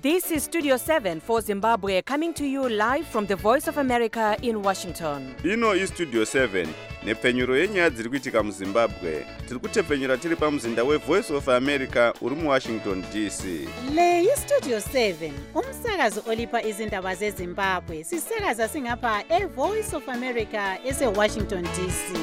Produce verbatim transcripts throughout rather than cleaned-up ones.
This is Studio seven for Zimbabwe, coming to you live from the Voice of America in Washington. Ino is Studio seven, nepfenyuro yenyaya dziri kuitika muZimbabwe. Tiri kutepfenyura tiri pamuzinda weVoice of America uri muWashington D C. Le iStudio seven, umsakazo olipa izindaba zeZimbabwe. Sisakaza singapha eVoice of America eseWashington D C.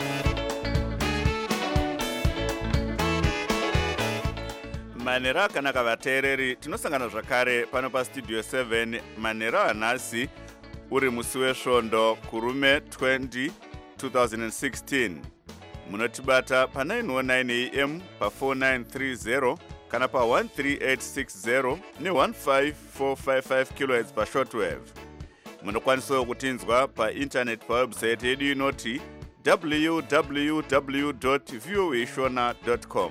Manera akanaka vateereri, tinosangana zvakare pano paStudio seven manera anhasi uri musi wesvondo kurume twentieth twenty sixteen. Munotibata pa nine oh nine A M, pa four nine three zero kana pa one three eight six zero ne one five four five five kilohertz pa shortwave. Munokwanisawo kutinzwa pa internet pa website yedu inoti w w w dot voa shona dot com.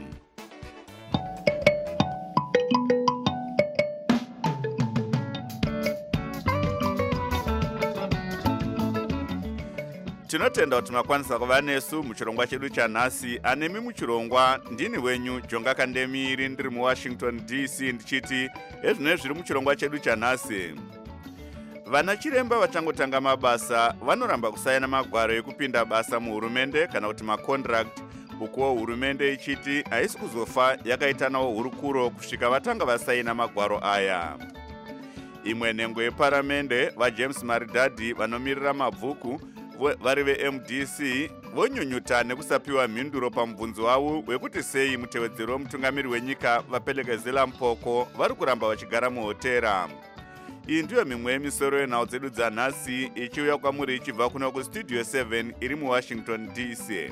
Tinotenda kuti makwanisa kuva nesu muchirongwa chedu chanhasi. Anemi muchirongwa ndini wenyu Jonga Kandemiri, ndiri muWashington D C ndichiti ezvine zviri muchirongwa chedu chanhasi. Vana chiremba vachangotanga mabasa vanoramba kusaina magwaro ekupinda basa muhurumende kana kuti macontract, ukuwo hurumende ichiti haisi kuzofa yakaitanawo hurukuro kusvika vatanga vasaina magwaro aya. Imwe nhengo yeparamende vaJames Maridadi vanomirira mabvuku vari veM D C vonyunyuta nekusapiwa mhinduro pamubvunzo wavo wekuti sei mutevedzeri wemutungamiri wenyika vaPelekezela Mpoko vari kuramba vachigara muhotera. Iyi ndiyo mimwe yemisoro yenhau dzedu dzanhasi ichiuya kwamuri ichibva kuno kuStudio seven iri muWashington D C.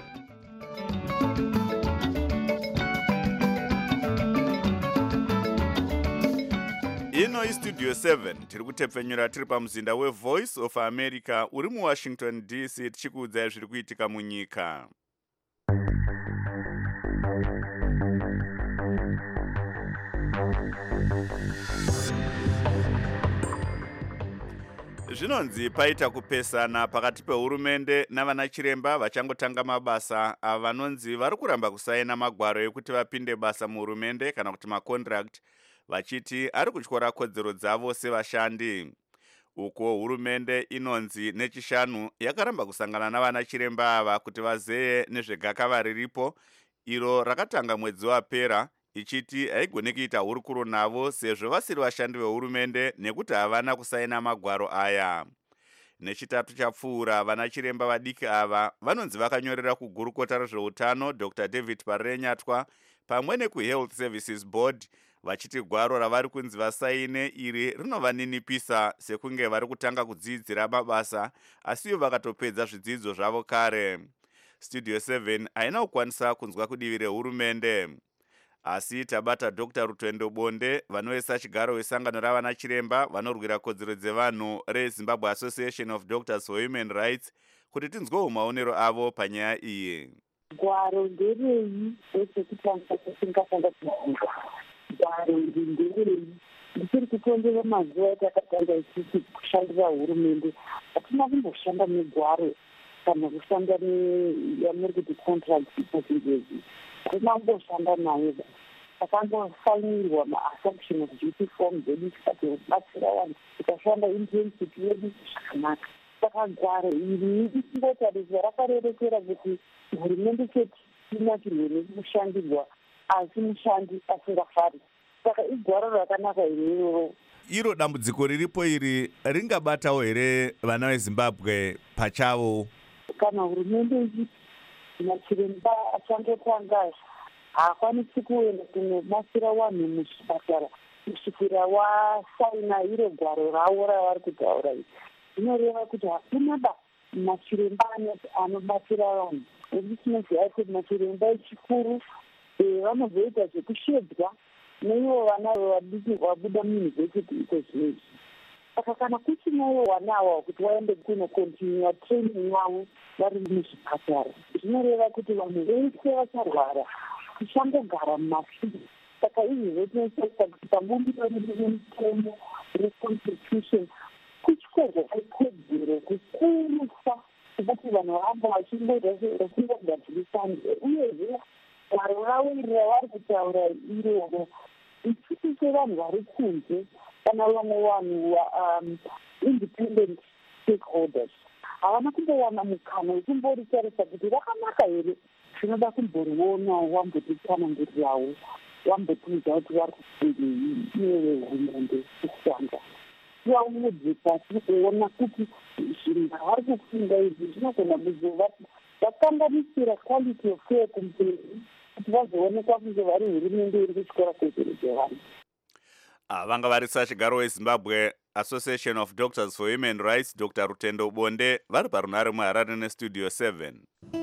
Ino iStudio seven tiri kutepfenyura tiri pamuzinda weVoice of America uri muWashington D C tichikuudzai zviri kuitika munyika. Zvinonzi paita kupesana pakati pehurumende navana chiremba vachangotanga mabasa avanonzi vari kuramba kusaina magwaro ekuti vapinde basa muhurumende kana kuti macontract, vachiti ari kutyora kodzero dzavo sevashandi. Uko hurumende inonzi nechishanu yakaramba kusangana navana chiremba ava kuti vazeye nezvegakava riripo iro rakatanga mwedzi wapera, ichiti haigoni kuita hurukuro navo sezvo vasiri vashandi vehurumende nekuti havana kusaina magwaro aya. Nechitatu chapfuura vana chiremba vadiki ava vanonzi vakanyorera kugurukota rezveutano Doctor David Parenyatwa pamwe nekuHealth Services Board vachiti gwaro ravari kunzi vasaine iri rinovaninipisa sekunge vari kutanga kudzidzira mabasa asiyo vakatopedza zvidzidzo zvavo kare. Studio seven haina kukwanisa kunzwa kudivi rehurumende. Asi tabata Doctor Rutendo Bonde vanoisa chigaro wesangano ravana chiremba vanorwira kodzero dzevanhu reZimbabwe Association of Doctors for Human Rights kuti tinzwewo maonero avo panyaya iyi. Gwaro nderei rekutanga kusingafanga kuziva. Gwaro nderei ndiri kutondera mazuva atakatanga isisi kushandira hurumende. Hatina kumboshanda negwaro kana kushanda neyamuri kuti contract pachingezi. Hatina kumboshanda nayo. Takangosainirwa maassumption of duty form dzedu tikati kubatsira vanhu tikashanda intensity yedu zvakanaka. Saka gwaro iri isingotariswa rakarerekera kuti hurumende chete ina chirwere kushandirwa asi mushandi asingafari. Saka igwaro rakanaka iroro. Iro dambudziko riripo iri ringabatawo here vana veZimbabwe pachavo? Kana hurumende ichiti machiremba achangotanga haakwanisi kuenda kunobatsira vanhu muchipatara kusvikira wasaina iro gwaro ravo ravari kutaura iri, zvinoreva kuti hakuna ba machiremba anobatsira vanhu. Ezi tinoziva kuti machiremba echikuru vanozoita zvekushedzwa neivo vana vadiki vabuda muyunivhesiti iko zvinezvi. Saka kana kuchinaivo vana ava kuti vaende kunokontinua training wavo vari muzvipatara, zvinoreva kuti vanhu vese vacharwara tichangogara mumafiri. Saka izvizvo tinotarisa kuti pabumbiro remutembo reconstitution kuchikwerwa kwekodzero kukurusa kuti vanhu vanga vachingogadzirisana uyezve gwaro ravo iri ravari kutaura iroro isisi sevanhu vari kunze kana vamwe vanhu um, independent stakeholders havana kumbowana mukana wekumboritarisa kuti rakanaka here zvinoda kumboriona wambotitsanangurirawo wambotiudza kuti vari kufungei iye hurumende kutanga tivaudze pasi kuona kuti zvinhu zvavari kufunga izvi zvinogona kuzova vakanganisira quality of care kumberi kuti vazoonekwa kunge vari hurumende iri kuchikora kwezviro zvevanhu. vanga varisa chigaro wezimbabwe Association of Doctors for Human Rights Doctor Rutendo Bonde vari parunare muHarare nestudio seven.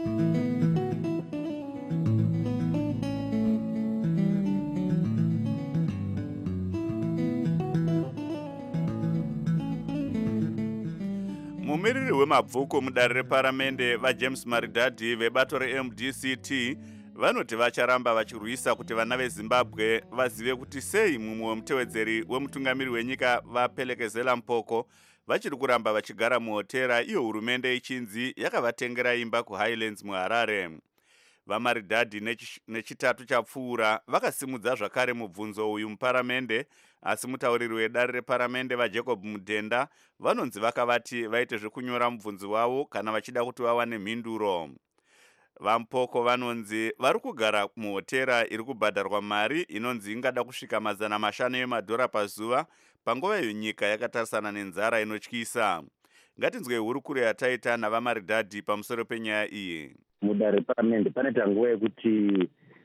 mumiriri wemabvuku mudare reparamende vaJames Maridadi vebato reM D C T vanoti vacharamba vachirwisa kuti vana veZimbabwe vazive kuti sei mumwe wemutevedzeri wemutungamiri wenyika vaPhelekezela Mpoko vachiri kuramba vachigara muhotera iyo hurumende ichinzi yakavatengera imba kuHighlands muHarare. VaMaridadi nechitatu chapfuura vakasimudza zvakare mubvunzo uyu muparamende, asi mutauriri wedare reparamende vaJacob Mudhenda vanonzi vakavati vaite zvekunyora mubvunzo wavo kana vachida kuti vawane mhinduro. VaMpoko vanonzi vari kugara muhotera iri kubhadharwa mari inonzi ingada kusvika mazana mashanu emadhora pazuva panguva iyo nyika yakatarisana nenzara inotyisa. Ngatinzwe hurukuro yataita navaMaridadi pamusoro penyaya iyi. Mudare reparamende panoita nguva yekuti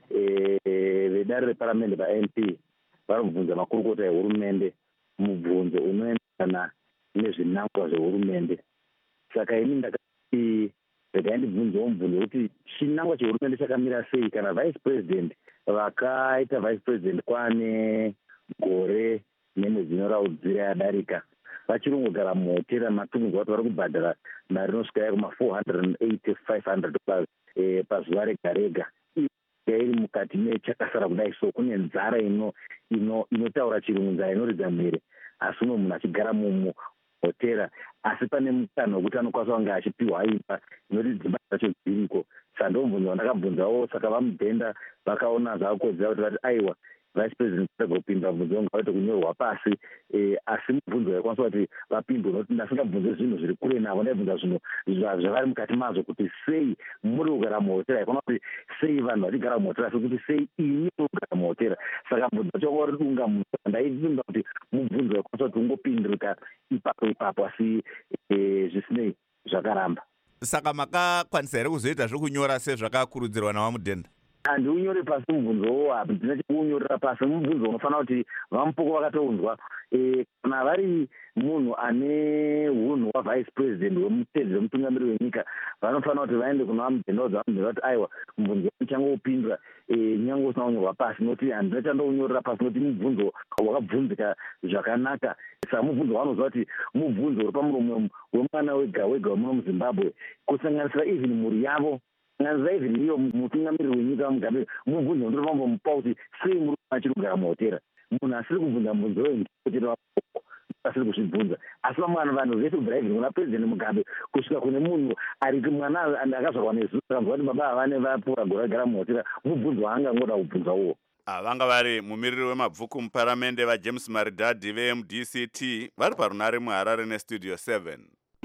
vedare reparamende vaM P vari kubvunza makurukota ehurumende mubvunzo unoenderana nezvinangwa zvehurumende. Saka ini ndakati regai ndibvunzewo mubvunzo wekuti chinangwa chehurumende chakamira sei kana vice president vakaita vice president kwane gore nemwedzi inoraudzira yadarika vachiri kugara muhotera matumidza kuti vari kubhadhara mari inosvika kuma four hundred eighty five hundred dollars pazuva rega rega iri mukati mechakasara kudai. So kune nzara ino inotaura chirungu, nzara inoridza mhere, asi uno munhu achigara muhotera asi pane mukana wekuti anokwanisa kunge achipiwa imba inoti dzimba dzacho dziriko. Saka ndomubvunzo wandakabvunzawo, saka vaMudhenda vakaona zvavakodzera kuti vati aiwa vice president kupinda mubvunzo ngaite kunyorwa pasi, asi mubvunzo yaikwanisa kuti vapindwe nokuti ndasingabvunze zvinhu zviri kure navo, ndaibvunza zvinhu zvavari mukati mazvo kuti sei muri kugara muhotera, ikona kuti sei vanhu vachigara muhotera asi kuti sei ini kugara muhotera. Saka mubvunzo choko ri kunga munhu ndaipinda kuti mubvunzo yaikwanisa kuti ungopindurika ipapo ipapo asi zvisinei zvakaramba. Saka makakwanisa here kuzoita zvokunyora sezvakakurudzirwa navaMudhenda? Handiunyore pasi mubvunzo hapi, ndina chekuunyorera pasi mubvunzo unofanira kuti vaMupoko vakatounzwa. Kana vari munhu ane hunhu hwavice president wemutevedzeri wemutungamiri wenyika vanofanira kuti vaende kuna vaMudhenda vaMudhenda kuti aiwa mubvunzo uchangoupindura nyange usina kunyorwa pasi, nokuti handina chandounyorera pasi nokuti mubvunzo wakabvunzika zvakanaka. Saka mubvunzo wanoziva kuti mubvunzo uri pamuromo wemwana wega wega wemuno muZimbabwe, kusanganisira even mhuri yavo, kusanganisira even iyo mutungamiri wenyika mugabe. Mubvunzo ndiri pambomupa kuti sei muri achiri kugara muhotera. Munhu asiri kubvunza mubvunzo wekuchera asiri kuzvibvunza, asi vamwana vanhu vese kubvira even kuna president Mugabe kusvika kune munhu ari mwana akazvarwa nezuva akanzwa kuti baba havane vapura gore agara muhotera, mubvunzo waangangoda kubvunza uwo. Vanga vari mumiriri wemabvuku muparamende vaJames Maridadi veM D C T vari parunare muHarare nestudio seven.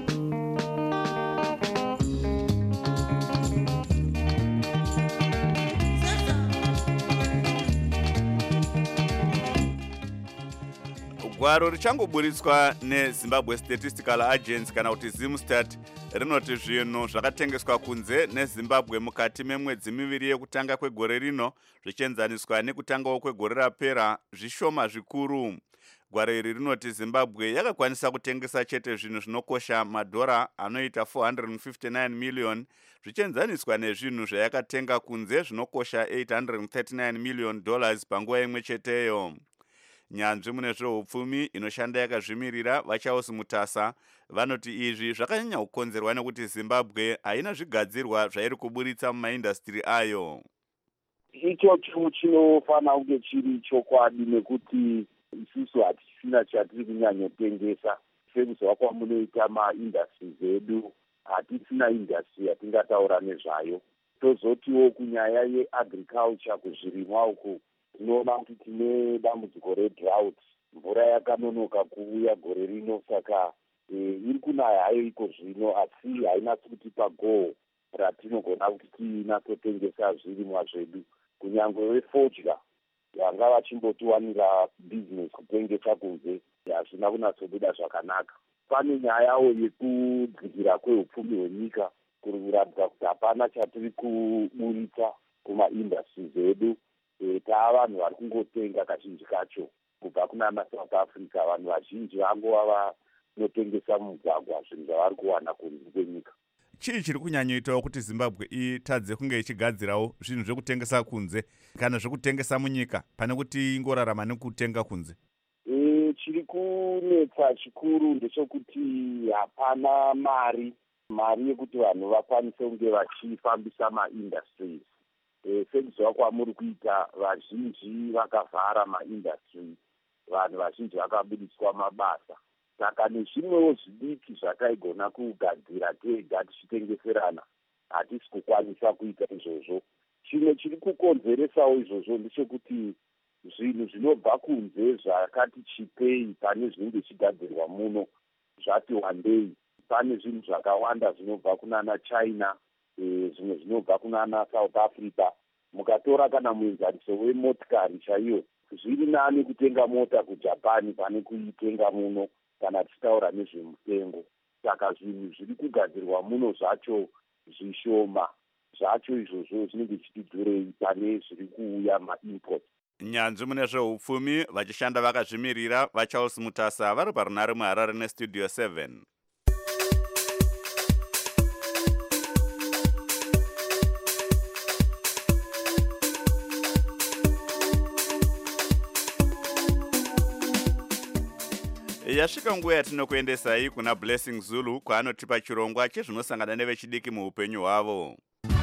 Gwaro richangoburitswa neZimbabwe Statistical Agency kana kuti Zimstat rinoti zvinhu zvakatengeswa kunze neZimbabwe mukati memwedzi miviri yekutanga kwegore rino zvichienzaniswa nekutangawo kwegore rapera zvishoma zvikuru. Gwaro iri rinoti Zimbabwe yakakwanisa kutengesa chete zvinhu zvinokosha madhora anoita four hundred fifty-nine million zvichienzaniswa nezvinhu zvayakatenga kunze zvinokosha eight hundred thirty-nine million dollars panguva imwe cheteyo. Nyanzvi mune zveupfumi inoshanda yakazvimirira vaCharles Mutasa vanoti izvi zvakanyanya kukonzerwa nekuti Zimbabwe haina zvigadzirwa zvairi kuburitsa mumaindastri ayo. Ichocho chinofanira kunge chiri chokwadi nekuti isusu hatisina chatiri kunyanyotengesa. Sekuzova kwamunoita maindastries edu, hatisina indastry yatingataura nezvayo. Tozotiwo kunyaya yeagriculture, kuzvirimwa uku tinoona kuti tine dambudziko redrought. mvura yakanonoka kuuya gore rino, saka e, iri kunaya hayo iko zvino, asi hainatsi kutipa goho ratinogona kuti tinatsotengesa zvirimwa zvedu. Kunyange vefodya vanga vachimbotiwanira business kutengesa kunze, hazvina kunatsobuda zvakanaka. Pane nyayawo yekudzikira kweupfumi hwenyika kuri kuratidza kuti hapana chatiri kuburitsa kumaindastries edu. E, taa vanhu vari kungotenga kazhinji kacho kubva kunana South Africa. Vanhu vazhinji vangova vanotengesa mumugwagwa zvinhu zvavari kuwana kunze kwenyika. Chii chiri kunyanyoitawo kuti Zimbabwe itadze kunge ichigadzirawo zvinhu zvekutengesa kunze kana zvekutengesa munyika pane kuti ingorarama nekutenga kunze? E, chiri kunetsa chikuru ndechekuti hapana mari mari yekuti vanhu vakwanise kunge vachifambisa maindustries. E, sezvo kwamuri kuita, vazhinji vakavhara maindustries, vanhu vazhinji vakabudiswa mabasa. Saka nezvimwewo zvidiki zvataigona kugadzira tega tichitengeserana hatisi kukwanisa kuita izvozvo. Chimwe chiri kukonzeresawo izvozvo ndechekuti zvinhu zvinobva kunze zvakati chipei pane zvinenge zvichigadzirwa muno zvati wandei. Pane zvinhu zvakawanda zvinobva kunana China, e, zvimwe zvinobva kunana South Africa. Mukatora kana muenzaniso wemotikari chaiyo, zviri nani kutenga mota kuJapani pane kuitenga muno kana tichitaura nezvemutengo. Saka zvinhu zviri kugadzirwa muno zvacho zvishoma, zvacho izvozvo zvinenge zvichidhurei pane zviri kuuya maimport. Nyanzvi mune zveupfumi vachishanda vakazvimirira vaCharles Mutasa vari parunare muHarare nestudio seven. Yasvika nguva yatinokuendesai kuna Blessing Zulu kwaanotipa chirongwa chezvinosangana nevechidiki muupenyu hwavo.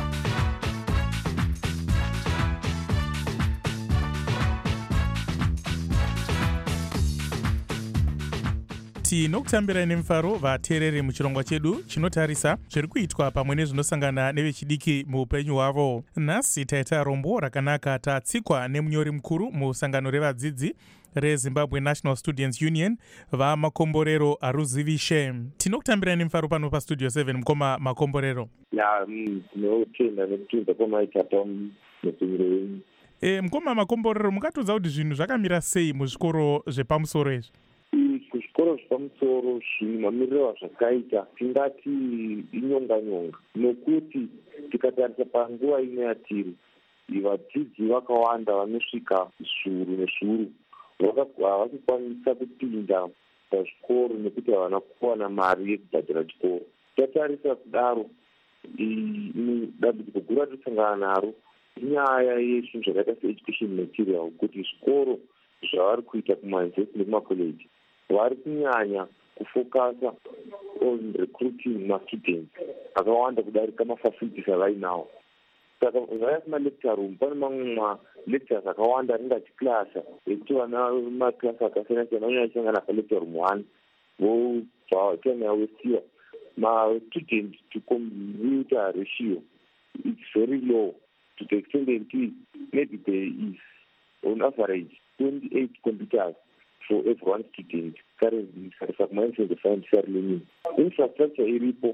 tinokutambira nemufaro vateereri muchirongwa chedu chinotarisa zviri kuitwa pamwe nezvinosangana nevechidiki muupenyu hwavo. Nhasi taita rombo rakanaka tatsikwa nemunyori mukuru musangano revadzidzi reZimbabwe National Students Union vaMakomborero Aruzivishe. Tinokutambira nemufaro pano pastudio seven mukoma Makomborero. Ya, tinotenda nekutunza kwamaita pamusinyiro wenyu. E, mukoma Makomborero, mukatodza kuti zvinhu zvakamira sei muzvikoro zvepamusoro izvi? Kuzvikoro zvepamusoro mamiriro azvakaita tingati inyonga nyonga, nokuti tikatarisa panguva ino yatiri vadzidzi vakawanda vanosvika zviuru nezviuru havakukwanisa kupinda pazvikoro nekuti havana kuwana mari yekubhadhira chikoro. Tatarisa kudaro, dambudziko guru ratisangana naro inyaya yezvinhu zvakaita seeducation material, kuti zvikoro zvavari kuita kumayunivhesiti nekumakoleji vari kunyanya kufokasa on recruiting mastudents akawanda kudarika mafacilities avainawo. Saka vaya kumalecture room pane mamwe malectures akawanda ringati klasa ekuti vana maklasi akasiyana siyana vanonyachangana palecture room one vobva tanya wesiwa mastudent to computer ratio it's very low to the extent that maybe there is on average twenty-eight computers for every one student currently sakumanisa the scientific learning. Infrastructure iripo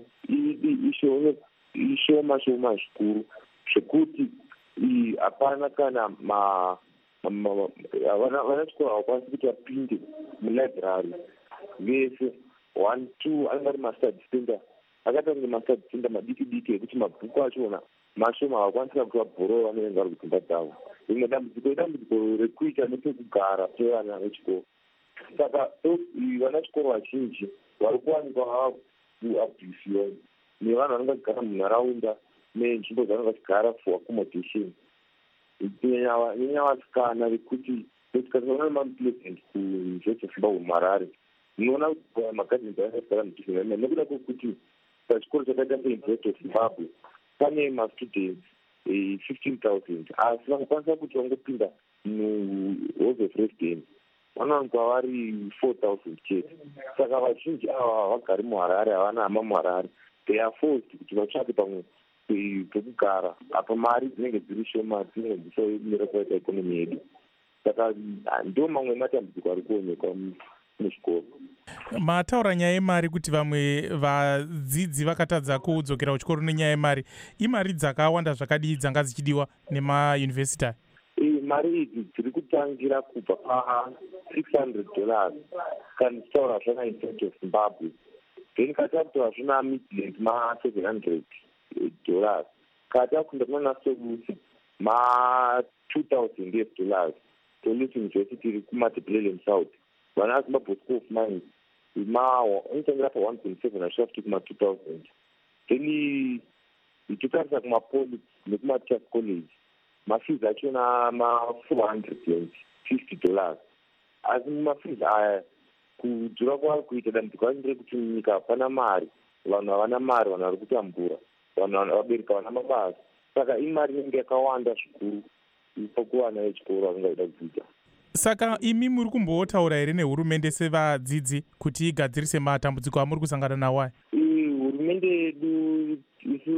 ishoma shoma zvikuru zvekuti hapana kana vanachikoro havakwanisi kuti vapinde mulibrary vese one two anenge ari mastudy center akatange mastudy center madiki diki ekuti mabhuku achona mashoma havakwanisika kuti vabhorova vanoenga vari kudzimba dzavo. Rimwe dambudziko idambudziko rekuita nepekugara pevana vechikoro. Saka vanachikoro vazhinji vari kuwanikwa vava kuabhisiwa nevanhu vanenge vachigara munharaunda nenzvimbo dzavanenge vachigara for accommodation. Nyanya vasikana vekuti tikataura nemamupleasant kuuniversity of Zimbabwe muHarare, munoona kuti magazini avanenge vachigara mudhize nekuda kwekuti pachikoro chakaita seuniversity of Zimbabwe pane mastudents fifteen thousand asi vakakwanisa kuti vangopinda muhalls of residence vanowanikwa vari four thousand chete. Saka vazhinji ava havagari muHarare, havana hama muHarare, they are forced kuti vatsvake pamwe pekugara apa mari dzinenge dziri shoma dzinenge dzisamira kwaita ikonomi yedu. saka ndo mamwe matambudziko ari kuonekwa muzvikoro. Mataura nyaya yemari kuti vamwe vadzidzi vakatadza kudzokera kuchikoro nenyaya yemari. Imari dzakawanda zvakadii dzanga dzichidiwa nemayunivhesiti? Mari idzi dziri kutangira kubva pa six hundred dollars kana tichitaura zvona in of Zimbabwe, then katakutora zvona midland ma seven hundred dollars, katakunda kuna solution ma two thousand US dollars. Solution University iri kuMatabeleland South, vana Zimbabwe School of Mines ma unotangira pa one point seven achasvika kuma two thousand. Then ichitarisa kumapoli nekumaTras College mafees achona ma four hundred fifty dollars. Asi mafees aya kudhura kwaari kuita dambudziko rachindire kuti nyika hapana mari, vanhu havana mari, vanhu vari kutambura, vanhu vabereka vana mabasa. Saka imari inenge yakawanda zvikuru ipo kuvana vechikoro vasingaida kudzidza. Saka imi muri kumbotaura here nehurumende sevadzidzi kuti igadzirise matambudziko amuri kusangana nawo? Hurumende yedu isu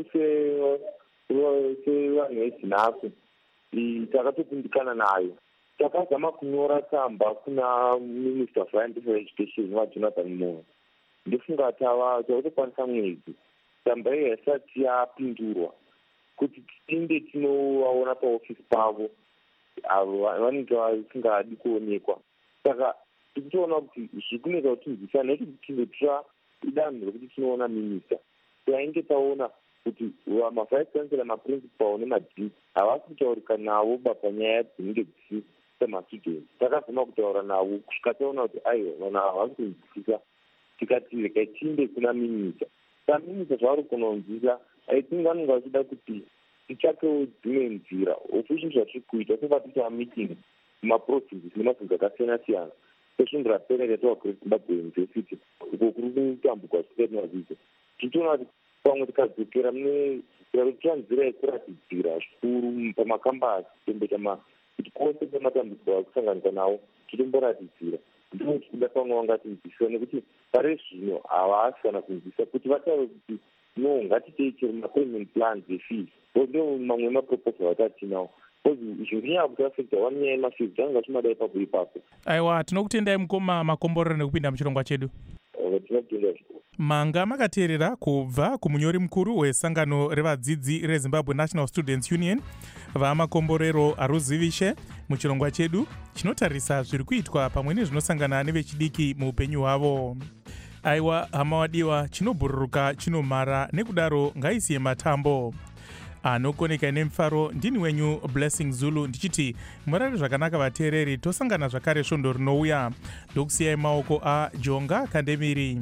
sevanhu vezinhasi takatopindikana nayo. Takazama kunyora tsamba kuna Minister of Scientific Education waJonathan Moore. Ndofunga tava takutokwanisa mwedzi tsamba iyi haisati yapindurwa kuti tinde tinovaona paofisi pavo avo vanenge vasingadi kuonekwa. Saka tirikutoona kuti zvikuneka kuti tinzwisane nekuti tingotora idanho rekuti tinoona minista. Tainge taona kuti mavice chancellor, maprincipal nemadini havasi kutaurika navo panyaya dzinenge dzisisa mastudents. Takazama kutaura navo kusvika taona kuti aiwa vanhu havasi kunzwisisa, tikati regai tiinde kuna minista. Saka minista zvavari kunonzwisa aitinga vanenge vachida kuti titsvakewo dzimwe nzira. Official zvatiri kuita sofa tiita meeting mumaprovinces nemabvunzo akasiyana siyana. Session rapera yataura kuri Zimbabwe University uko kuri kutambudzwa zvisingaita titoona kuti pamwe tikadzokera mune tira nzira yekuratidzira zvikuru pamakambasi tombeta kuti kwose kwematambudziko ari kusanganika nawo titomboratidzira. Ndimo tikuda pamwe vangati nzwisisa nekuti pare zvino havasi kana kunzwisisa kuti vataure kuti no ngatitei chero mapayment plans efees. Ndo mamwe maproposal atatinawo izvo ndinyaya kuti afekta wanyaya yemafees dzanga chimada ipapo ipapo. Aiwa, tinokutendai mukoma makomborero nekupinda muchirongwa chedu. Tinokutendai zvikuru. Manga makateerera kubva kumunyori mukuru wesangano revadzidzi reZimbabwe National Students Union vamakomborero aruzivishe muchirongwa chedu chinotarisa zviri kuitwa pamwe nezvinosangana nevechidiki muupenyu hwavo. Aiwa hama wadiwa, chinobhururuka chinomara, nekudaro ngaisiye matambo. Anokoneka nemufaro ndini wenyu Blessing Zulu ndichiti murare zvakanaka vateereri, tosangana zvakare svondo rinouya. Ndokusiyai maoko aJonga Kandemiri.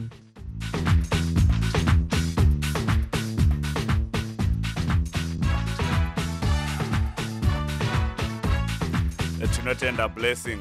Tinotenda Blessing.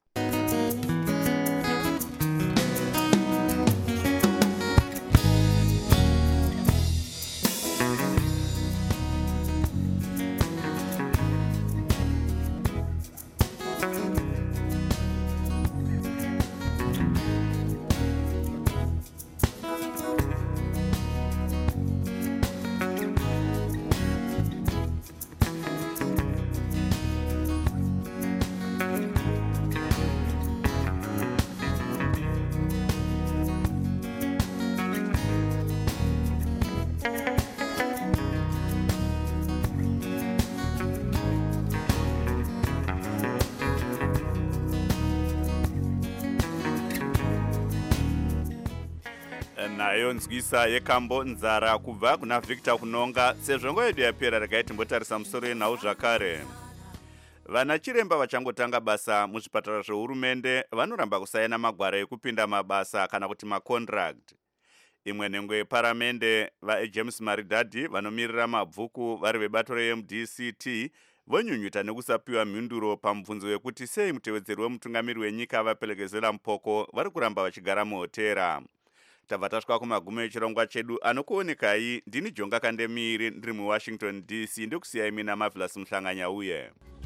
nayo nzwisa yekambo nzara kubva kuna Victor Kunonga. Sezvo nguva yedu yapera, regai timbotarisa musoro yenhau zvakare. Vana chiremba vachangotanga basa muzvipatara zvehurumende vanoramba kusaina magwara ekupinda mabasa kana kuti macontract. Imwe nhengo yeparamende vaJames Maridadi vanomirira mabvuku vari vebato reM D C T vonyunyuta nekusapiwa mhinduro pamubvunzo wekuti sei mutevedzeri wemutungamiri wenyika vapelekezera mupoko vari kuramba vachigara muhotera. Tabva tasvika kumagumo echirongwa chedu. Anokuonekai ndini Jonga Kandemiri ndiri muWashington D C. Ndokusiyai mina Marvelous Mhlanganya uye.